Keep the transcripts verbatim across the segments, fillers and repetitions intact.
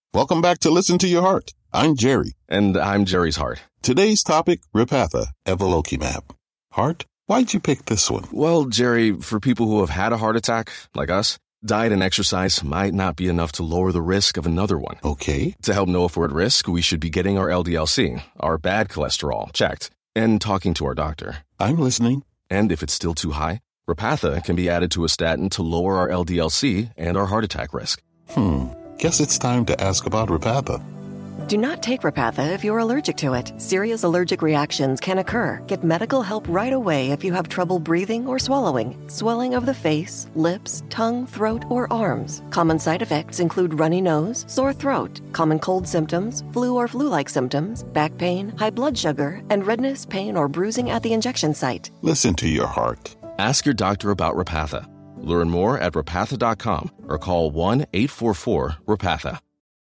Welcome back to Listen to Your Heart. I'm Jerry. And I'm Jerry's heart. Today's topic, Repatha, Evolocumab. Heart, why'd you pick this one? Well, Jerry, for people who have had a heart attack, like us, diet and exercise might not be enough to lower the risk of another one. Okay. To help know if we're at risk, we should be getting our L D L C, our bad cholesterol, checked, and talking to our doctor. I'm listening. And if it's still too high, Repatha can be added to a statin to lower our L D L C and our heart attack risk. Hmm. Guess it's time to ask about Repatha. Do not take Repatha if you're allergic to it. Serious allergic reactions can occur. Get medical help right away if you have trouble breathing or swallowing, swelling of the face, lips, tongue, throat, or arms. Common side effects include runny nose, sore throat, common cold symptoms, flu or flu-like symptoms, back pain, high blood sugar, and redness, pain, or bruising at the injection site. Listen to your heart. Ask your doctor about Repatha. Learn more at repatha dot com or call one eight four four repatha.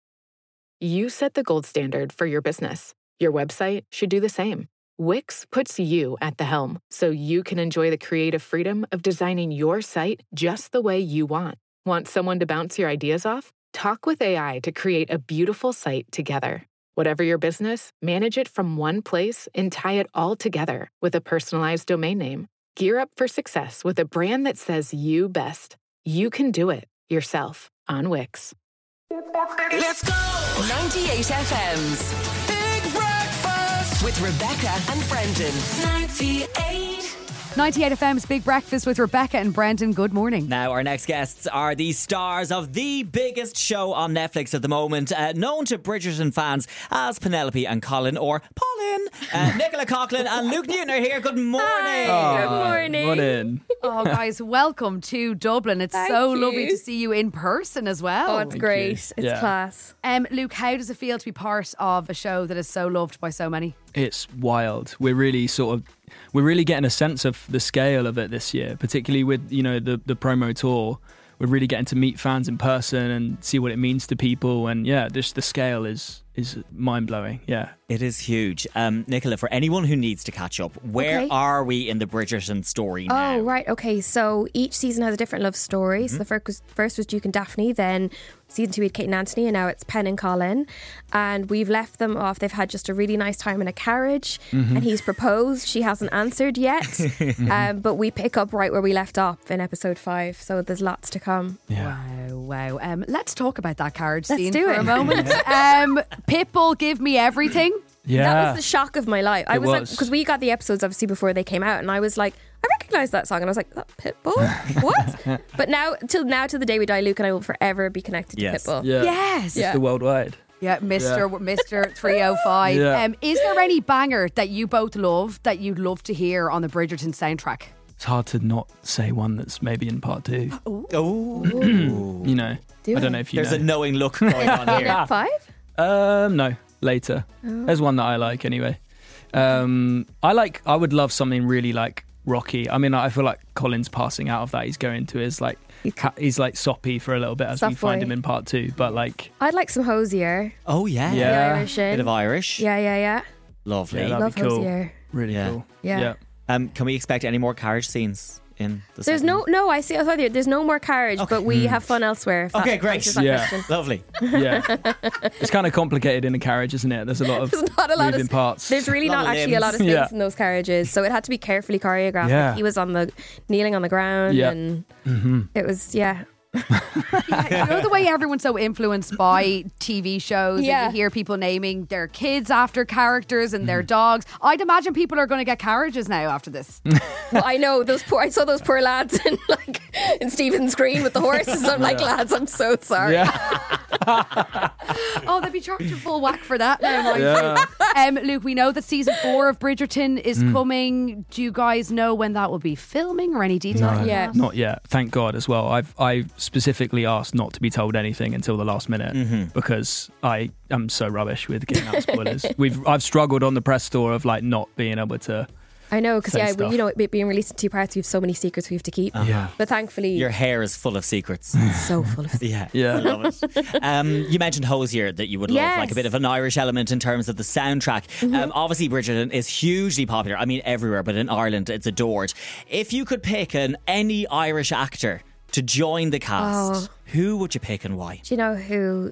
You set the gold standard for your business. Your website should do the same. Wix puts you at the helm so you can enjoy the creative freedom of designing your site just the way you want. Want someone to bounce your ideas off? Talk with A I to create a beautiful site together. Whatever your business, manage it from one place and tie it all together with a personalized domain name. Gear up for success with a brand that says you best. You can do it yourself on Wix. Let's go! ninety-eight F M's Big Breakfast with Rebecca and Brendan. ninety-eight. ninety-eight F M's Big Breakfast with Rebecca and Brendan. Good morning. Now, our next guests are the stars of the biggest show on Netflix at the moment, uh, known to Bridgerton fans as Penelope and Colin, or Paulin. Uh, Nicola Coughlan and Luke Newton are here. Good morning. Hi. Good morning. Morning. Oh, guys, welcome to Dublin. It's Thank so you. lovely to see you in person as well. Oh, it's great. It's Yeah. class. Um, Luke, how does it feel to be part of a show that is so loved by so many? It's wild. We're really sort of, we're really getting a sense of the scale of it this year, particularly with, you know, the, the promo tour. We're really getting to meet fans in person and see what it means to people. And yeah, just the scale is is mind-blowing. Yeah. It is huge. Um, Nicola, for anyone who needs to catch up, where Okay. are we in the Bridgerton story now? Oh, right. Okay. So each season has a different love story. So the first was, first was Duke and Daphne. Then season two we had Kate and Anthony. And now it's Penn and Colin. And we've left them off. They've had just a really nice time in a carriage. And he's proposed. She hasn't answered yet. um, but we pick up right where we left off in episode five. So there's lots to come. Yeah. Wow, wow. Um, let's talk about that carriage Let's scene do for it. a moment. um, Pitbull, Give Me Everything. Yeah. That was the shock of my life. I It was, like, was. because we got the episodes obviously before they came out, and I was like, I recognise that song, and I was like, that Pitbull? What? But now, till now, to the day we die, Luke and I will forever be connected Yes. to Pitbull. Yeah. Yes. It's the worldwide. Yeah, Mister Mister three oh five. Yeah. Um, is there any banger that you both love that you'd love to hear on the Bridgerton soundtrack? It's hard to not say one that's maybe in part two. Oh, You know, Do I don't it. know if you there's know. a knowing look going on In here. at five? Um, no, later. There's one that I like anyway. Um, I like. I would love something really like rocky. I mean, I feel like Colin's passing out of that. He's going to his like. ca- He's like soppy for a little bit as we Soft find boy. him in part two. But like, I'd like some Hosier. Oh, yeah. Yeah. The Irish in. Bit of Irish. Yeah, yeah, yeah. Lovely. Yeah, that'd Love be cool. Hosier. Really Yeah. cool. Yeah. Um, can we expect any more carriage scenes in the There's second no, one? no, I see, I thought there- there's no more carriage, Okay. but we have fun elsewhere. if that Okay, great. answers that Yeah. question. Lovely. Yeah. It's kind of complicated in a carriage, isn't it? There's a lot of There's not a lot moving of parts. There's really Lot not of actually a lot of limbs. space Yeah. in those carriages, so it had to be carefully choreographed. Yeah. Like, he was on the kneeling on the ground, Yeah. and Mm-hmm. it was yeah. You know the way everyone's so influenced by T V shows Yeah. and you hear people naming their kids after characters and their dogs. I'd imagine people are going to get carriages now after this. Well, I know those poor. I saw those poor lads in like in Stephen's Green with the horses. I'm like, lads, I'm so sorry. Yeah. Oh, they'd be charged a full whack for that now. mind Yeah. you. Um, Luke, we know that season four of Bridgerton is coming. Do you guys know when that will be filming or any details? No, on Yeah. that? not yet. Thank God as well. I've I specifically asked not to be told anything until the last minute because I am so rubbish with getting out spoilers. We've I've struggled on the press tour of like not being able to. I know because Say yeah, stuff. you know, it being released in two parts, we have so many secrets we have to keep. Yeah. But thankfully, Your hair is full of secrets. so full of. Yeah. Yeah. I love it. Um, you mentioned Hosier that you would love, Yes. like a bit of an Irish element in terms of the soundtrack. Um, obviously, Bridgerton is hugely popular. I mean, everywhere, but in Ireland, it's adored. If you could pick an any Irish actor to join the cast, Oh. who would you pick and why? Do you know who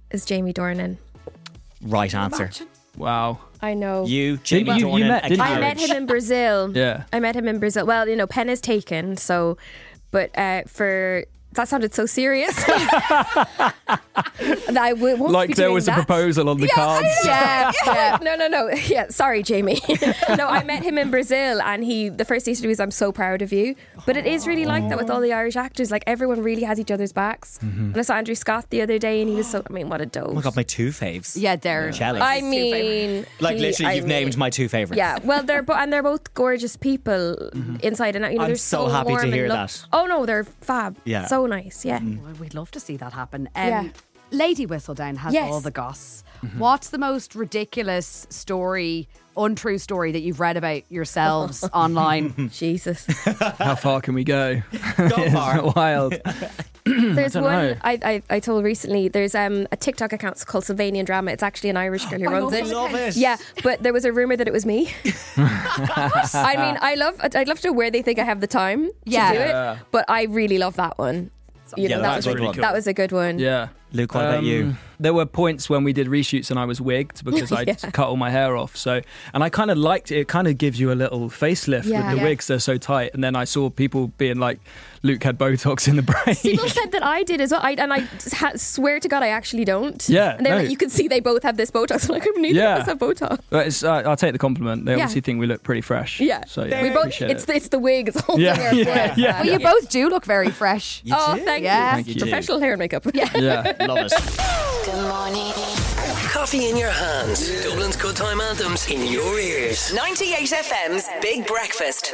is Jamie Dornan. Right answer. Wow. I know. You, Jamie You- you Dornan, met, a didn't you? I met carriage. him in Brazil. Yeah. I met him in Brazil. Well, you know, pen is taken, so, but uh, for. That sounded so serious. that I w- won't Like be there doing was a that. proposal on the cards. Yeah, yeah. No, no, no. Yeah, sorry, Jamie. No, I met him in Brazil, and he. The first thing he said was, "I'm so proud of you." But it is really like that with all the Irish actors. Like everyone really has each other's backs. Mm-hmm. And I saw Andrew Scott the other day, and he was so. I mean, what a dope. Oh my God, my two faves. Yeah, they're Jealous. I mean, like he- literally, I you've mean- named my two favorites. Yeah, well, they're bo- and they're both gorgeous people inside and out. You know, I'm they're so so, happy to warm and hear lo- that. Oh no, they're fab. Yeah. So nice. Yeah. Well, we'd love to see that happen. Um, Yeah. Lady Whistledown has Yes. all the goss. What's the most ridiculous story, untrue story that you've read about yourselves online? Jesus. How far can we go? Go far. Wild. There's don't one know. I, I I told recently. There's um a TikTok account called Sylvanian Drama. It's actually an Irish girl who runs I it. love it. Yeah, but there was a rumor that it was me. I mean, I love. I'd love to know where they think I have the time Yeah. to do Yeah. it. But I really love that one. You Yeah, know, that's that was really a, cool. that was a good one. Yeah. Luke, what about you? Um, There were points when we did reshoots and I was wigged because I'd Yeah. cut all my hair off. So, and I kind of liked it. It kind of gives you a little facelift Yeah. with the Yeah. wigs. They're so tight. And then I saw people being like, Luke had Botox in the brain. People said that I did as well, I, and I ha- swear to God I actually don't. Yeah, and they're no. like, you can see they both have this Botox. I'm like, neither Yeah. of us have Botox. But it's, uh, I'll take the compliment. They Yeah. obviously think we look pretty fresh. Yeah, So yeah, we both. appreciate It's it. the, it's the wig. It's the whole Yeah, thing. yeah, Yeah, yeah. Well, you both do look very fresh. You Oh, do? thank Yeah. you. You do. Professional hair and makeup. Yeah. Yeah. Love it. Good morning. Coffee in your hands. Dublin's good time anthems in your ears. ninety-eight F M's Big Breakfast.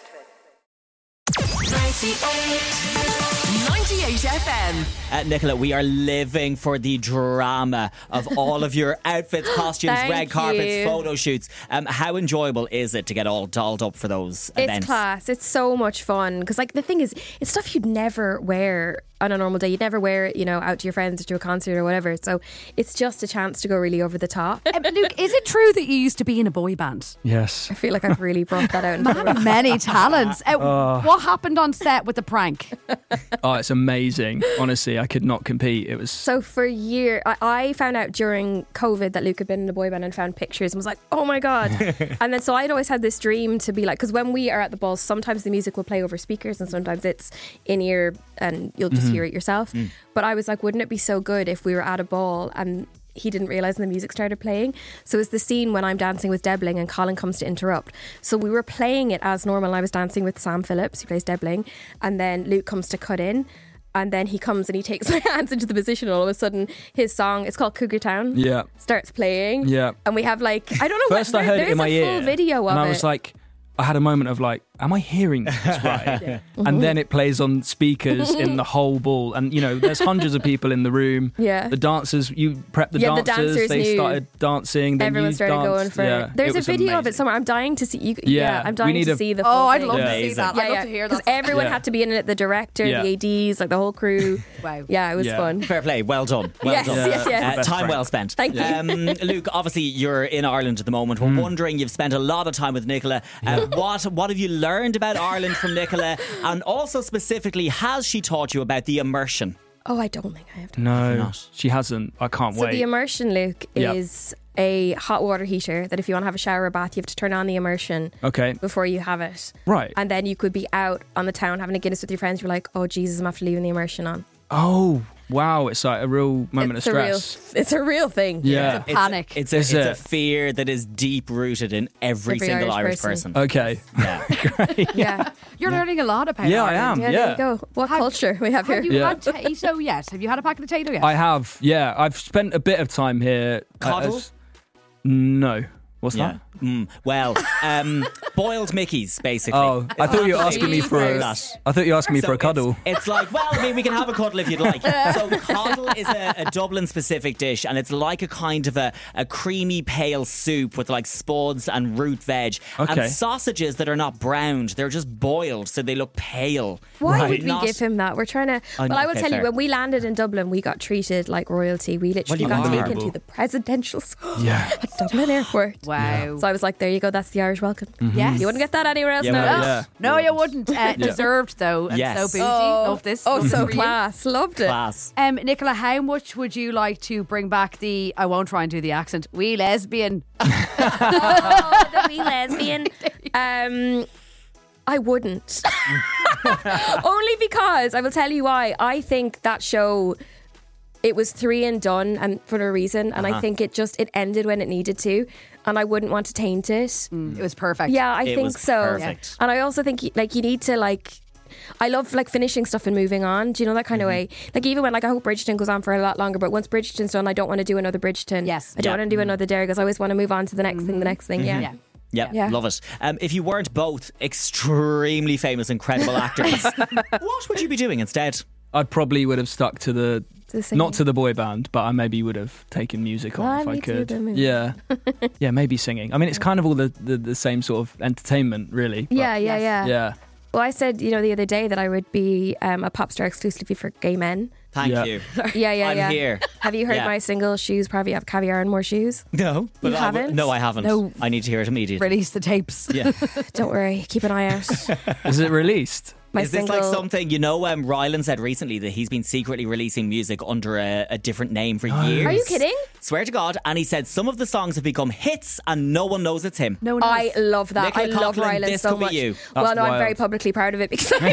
ninety-eight. ninety-eight F M. Uh, Nicola, we are living for the drama of all of your outfits, costumes, Thank red carpets, you. photo shoots. Um, how enjoyable is it to get all dolled up for those It's events? class. It's so much fun because, like, the thing is, it's stuff you'd never wear on a normal day. You'd never wear it, you know, out to your friends or to a concert or whatever. So it's just a chance to go really over the top. Um, Luke, is it true that you used to be in a boy band? Yes. I feel like I've really brought that out. into the Man of many talents. Uh, Oh. What happened on set with the prank? Oh, it's amazing. Honestly, I could not compete. It was. So for a year, I, I found out during COVID that Luke had been in a boy band and found pictures and was like, oh my God. And then so I'd always had this dream to be like, because when we are at the balls, sometimes the music will play over speakers and sometimes it's in ear and you'll just hear it yourself. But I was like, wouldn't it be so good if we were at a ball and he didn't realise and the music started playing? So it's the scene when I'm dancing with Debling and Colin comes to interrupt. So we were playing it as normal. I was dancing with Sam Phillips, who plays Debling, and then Luke comes to cut in. And then he comes and he takes my hands into the position. And all of a sudden, his song, it's called Cougar Town, Yeah. starts playing. Yeah. And we have like, I don't know. First, what, I heard there, it in my there's a ear. full video of and I it. was like, I had a moment of like, am I hearing this right? And then it plays on speakers in the whole ball. And, you know, there's hundreds of people in the room. Yeah. The dancers, you prep the Yeah, the dancers. dancers they knew. started dancing. Then Everyone you started danced. going for yeah, it. There's it a was video of it amazing. somewhere. I'm dying to see. You, Yeah, yeah, I'm we dying need to a- see the full Oh, I'd thing. love to Amazing. see that. Yeah, I'd love yeah. to hear 'Cause that. everyone Yeah. had to be in it. The director, Yeah. the A Ds, like the whole crew. Wow. Yeah, it was Yeah. fun. Fair play. Well done. Well Yes, done. yes, yes. Uh, Best time friend. well spent. Thank you. Um, Luke, obviously you're in Ireland at the moment. We're wondering, you've spent a lot of time with Nicola. Uh, what what have you learned about Ireland from Nicola? And also specifically, has she taught you about the immersion? Oh, I don't think I have to. No, not. she hasn't. I can't So wait. the immersion, Luke, Yep. is a hot water heater that if you want to have a shower or bath, you have to turn on the immersion okay. before you have it. Right. And then you could be out on the town having a Guinness with your friends. You're like, oh, Jesus, I'm after leaving the immersion on. Oh, wow. It's like a real moment it's of a real, stress. it's a real thing. Yeah. It's- Panic. It's, a, Is it's a it? fear that is deep rooted in every, Every single Irish Irish person. person. Okay. Yeah. Yeah. You're learning a lot about Yeah, I Ireland. am. Yeah, there Yeah. you go. What Have- culture we have here. Have you Yeah. had tato yet? Have you had a packet of tato yet? I have. Yeah. I've spent a bit of time here. Coddle? as- no. What's Yeah. that? Mm, well, um, boiled Mickeys, basically. Oh, I thought you were asking me for a. Jesus. I thought you were asking me So for a it's- cuddle. It's, like, well, I mean, we can have a cuddle if you'd like. So coddle is a, a Dublin-specific dish, and it's like a kind of a, a creamy, pale soup with like spuds and root veg, Okay. and sausages that are not browned; they're just boiled, so they look pale. Why Right. would we Not- give him that? We're trying to. I know, well, I will okay, tell fair. you, when we landed in Dublin, we got treated like royalty. We literally you got are. taken to the presidential school Yeah. at Dublin Airport. Wow. So I was like, there you go, that's the Irish welcome. Yes. You wouldn't get that anywhere else. Yeah, no. well, Yeah. No, you wouldn't. Uh, Deserved though. And Yes. so bougie. Oh, Love this. oh, Love so it for you. class. Loved it. Class. Um, Nicola, how much would you like to bring back the? I won't try and do the accent. Wee lesbian. Oh, the wee lesbian. Um, I wouldn't. Only because I will tell you why. I think that show, it was three and done, and for a reason. And Uh-huh. I think it just it ended when it needed to, and I wouldn't want to taint it. It was perfect. Yeah, I It think was so. perfect. And I also think like you need to like. I love like finishing stuff and moving on. Do you know that kind of way? Like even when like I hope Bridgerton goes on for a lot longer, but once Bridgerton's done, I don't want to do another Bridgerton. Yes. I don't Yeah. want to do another Dare because I always want to move on to the next thing, the next thing. Yeah. Yeah. Yep, Yeah. love it. Um, if you weren't both extremely famous, incredible actors, what would you be doing instead? I probably would have stuck to the To the singing. not to the boy band, but I maybe would have taken music on Fly if I me to could. the moon. Yeah, yeah, maybe singing. I mean, it's kind of all the, the, the same sort of entertainment, really. but- Yeah, yeah, Yes. yeah. yeah. Well, I said, you know, the other day that I would be um, a pop star exclusively for gay men. Thank Yeah. you. Yeah, yeah, I'm yeah. here. Have you heard Yeah. my single "Shoes Probably Have Caviar and More Shoes"? No, but You I w- haven't? no, I haven't. No. I need to hear it immediately. Release the tapes. Yeah. Don't worry, keep an eye out. Is it released? My Is this single. like something, you know, um, Rylan said recently that he's been secretly releasing music under a, a different name for years. Are you kidding? Swear to God. And he said some of the songs have become hits and no one knows it's him. No one I knows. love that. Nicola I love Coughlan, Rylan this so could be much. you. Well, That's no, I'm wild. very publicly proud of it because I,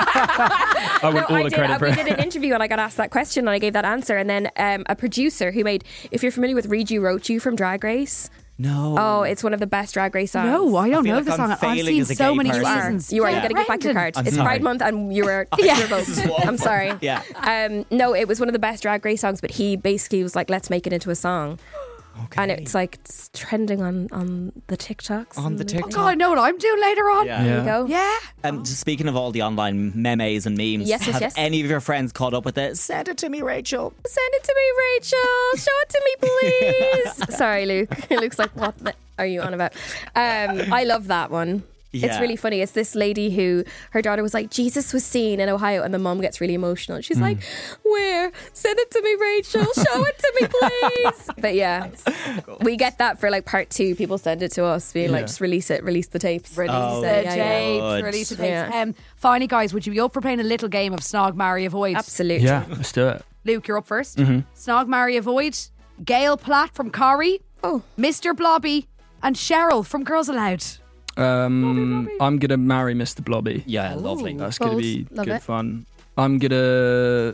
I want no, all I the did. credit uh, for we it. did an interview and I got asked that question and I gave that answer. And then um, a producer who made, if you're familiar with Read You Wrote You from Drag Race, No. oh, it's one of the best Drag Race songs. No, I don't I feel know like the I'm song. I've failing seen as a so gay many person. You are. seasons. You are. Yeah. You got to get back your card. I'm it's sorry. Pride Month, and you were. Yeah. you were both. This is awful. I'm sorry. Yeah. Um, no, it was one of the best Drag Race songs, but he basically was like, "Let's make it into a song," Okay. and it's like it's trending on on the TikToks. On the and- Oh TikTok. God, I know what I'm doing later on. Yeah. There you go. Yeah. Um, just speaking of all the online memes and memes, Yes, yes, have yes. any of your friends caught up with it? Send it to me, Rachel. Send it to me, Rachel. Show it to me, please. Sorry, Luke. Luke's like, what the are you on about? Um, I love that one. It's Yeah. really funny. It's this lady who her daughter was like, Jesus was seen in Ohio, and the mom gets really emotional. She's like, where? Send it to me, Rachel. Show it to me, please. But yeah, we get that for like part two. People send it to us, being like, Yeah. just release it, release the tapes. Release Oh, the yeah, yeah. tapes. Good. Release the tapes. Yeah. Um, finally, guys, would you be up for playing a little game of Snog, Marry, Avoid? Absolutely. Yeah, let's do it. Luke, you're up first. Snog, Marry, Avoid. Gail Platt from Corrie. Oh. Mister Blobby. And Cheryl from Girls Aloud. Um, I'm gonna marry Mister Blobby. Yeah, lovely. That's gonna Bold. be Love good it. fun. I'm gonna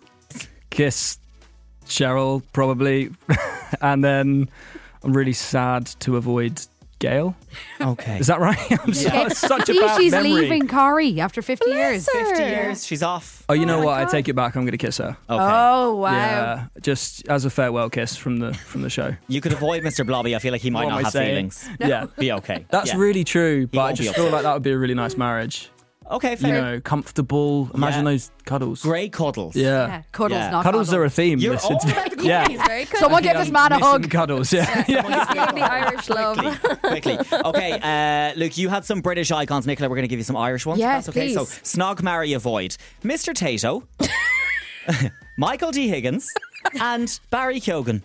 kiss Cheryl probably, and then I'm really sad to avoid Gail. Okay. Is that right? I'm so- Yeah. such a See, bad she's memory. leaving Corrie after fifty years. her. fifty years, she's off. Oh, you know my what? I God. take it back. I'm going to kiss her. Okay. Oh, wow. Yeah, just as a farewell kiss from the from the show. You could avoid Mister Blobby. I feel like he might What am not I have saying? feelings. Yeah, Be okay. that's Yeah. really true. But I won't be just feel upset. like that would be a really nice marriage. Okay, You fair. know, comfortable. Imagine Yeah. those cuddles. Great cuddles. Yeah. Yeah, cuddles, Yeah. not Cuddles cuddles. are a theme. You're this- all about the yeah. He's very good. Someone give this man a Missing hug. Cuddles. Yeah. yeah. He's feeling the Irish love. Quickly. Okay, uh, Luke, you had some British icons. Nicola, we're going to give you some Irish ones. if Yes, that's okay. So, please. Snog, Marry, Avoid. Mister Tato, Michael D. Higgins, and Barry Keoghan.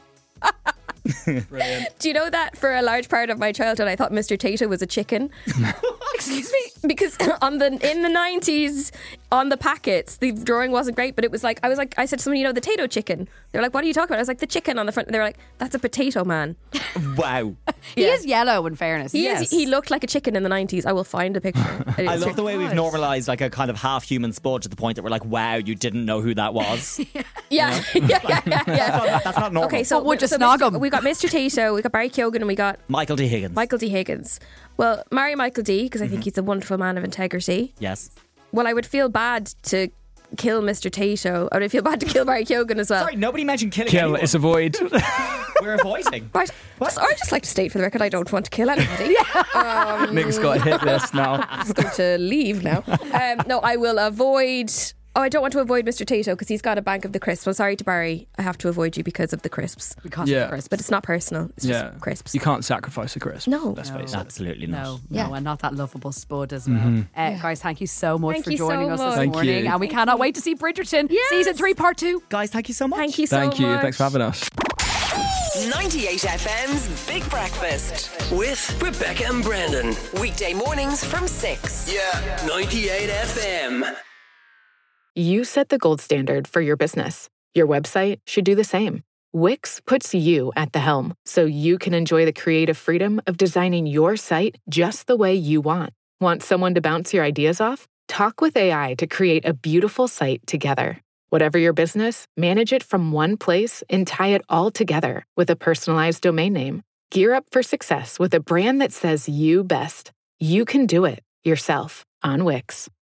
Do you know that for a large part of my childhood, I thought Mister Tato was a chicken? Excuse me? Because on the in the nineties, on the packets, the drawing wasn't great, but it was like I was like I said to someone, you know, the Tato chicken. They're like, what are you talking about? I was like, the chicken on the front. And they were like, that's a potato man. Wow. He Yeah. is yellow, in fairness. He Yes. is. He looked like a chicken in the nineties. I will find a picture. I love the way we've normalised like a kind of half human spud to the point that we're like, wow, you didn't know who that was. Yeah, yeah, yeah, yeah. yeah. That's not normal. Okay, so But would you so snog Mister him? We got Mister Tato, we got Barry Keoghan, and we got Michael D. Higgins. Michael D. Higgins. Well, marry Michael D. because I Mm-hmm. think he's a wonderful man of integrity. Yes. Well, I would feel bad to kill Mister Tato. I would feel bad to kill Barry Keoghan as well. Sorry, nobody mentioned killing Kill anyone. is avoid. We're avoiding. Right. Just, I just like to state for the record, I don't want to kill anybody. Nick's got a hit list now. I'm going to leave now. Um, no, I will avoid. Oh, I don't want to avoid Mister Tato because he's got a bank of the crisps. I'm sorry to Barry. I have to avoid you because of the crisps. Because Yeah. of the crisp. But it's not personal. It's Yeah, just crisps. You can't sacrifice a crisp. No. let's face it. Absolutely not. No, Yeah. no, and not that lovable spud as well. Uh, guys, thank you so much Thank for you so joining us much. this Thank morning. you. And we cannot wait to see Bridgerton Yes. season three, part two. Guys, thank you so much. Thank you so Thank you. much. Thanks for having us. ninety ninety-eight F M's Big Breakfast. With Rebecca and Brendan. Weekday mornings from six. Yeah. ninety-eight F M. You set the gold standard for your business. Your website should do the same. Wix puts you at the helm, so you can enjoy the creative freedom of designing your site just the way you want. Want someone to bounce your ideas off? Talk with A I to create a beautiful site together. Whatever your business, manage it from one place and tie it all together with a personalized domain name. Gear up for success with a brand that says you best. You can do it yourself on Wix.